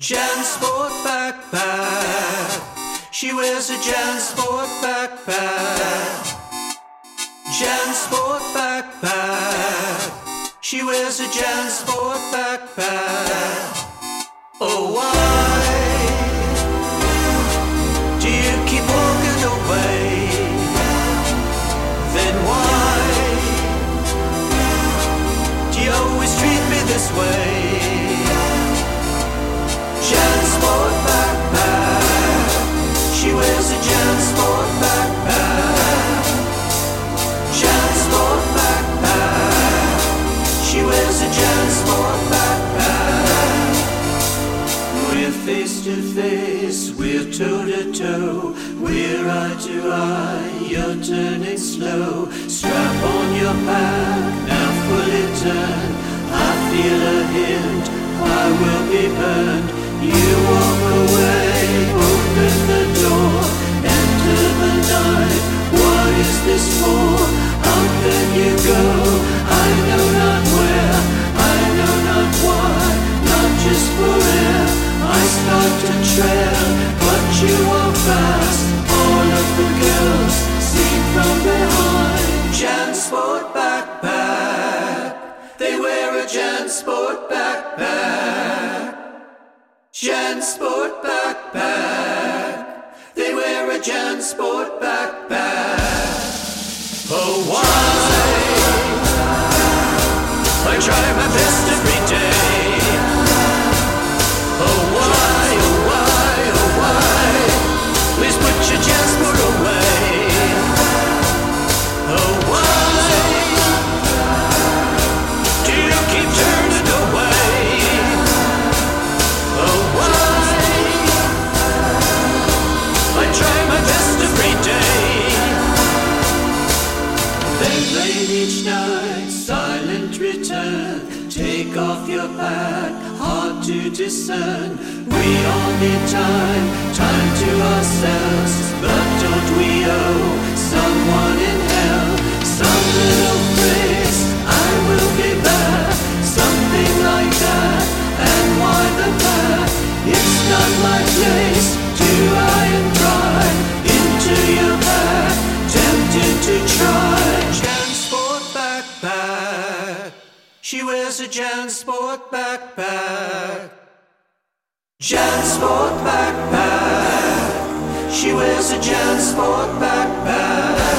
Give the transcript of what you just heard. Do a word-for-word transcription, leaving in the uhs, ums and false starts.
JanSport backpack. She wears a JanSport backpack. JanSport backpack. She wears a JanSport backpack. Oh, why do you keep walking away? Then why do you always treat me this way? JanSport backpack. She wears a JanSport backpack. JanSport backpack. She wears a JanSport backpack. We're face to face, we're toe to toe, we're eye to eye, you're turning slow. Strap on your pack, now fully turn. I feel a hint, I will be burned. You walk away, open the door, enter the night. What is this for? How can you go? I know not where, I know not why, not just for air. I start to trail, but you are fast. All of the girls see from behind. JanSport backpack. They wear a JanSport backpack. JanSport backpack. They wear a JanSport backpack. Oh, why? I try my best every day. Oh, why, oh, why, oh, why? Please put your JanSport away. Oh, why do you keep turning away? Oh, why? I try my best every day. They played each night, silent return. Take off your pack, hard to discern. We all need time, time to ourselves. But don't we owe someone in hell some little phrase? I will be back, something like that. And why the path? It's not my place to eye and pry into your back, tempted to try. JanSport backpack. She wears a JanSport backpack. JanSport backpack. She wears a JanSport backpack.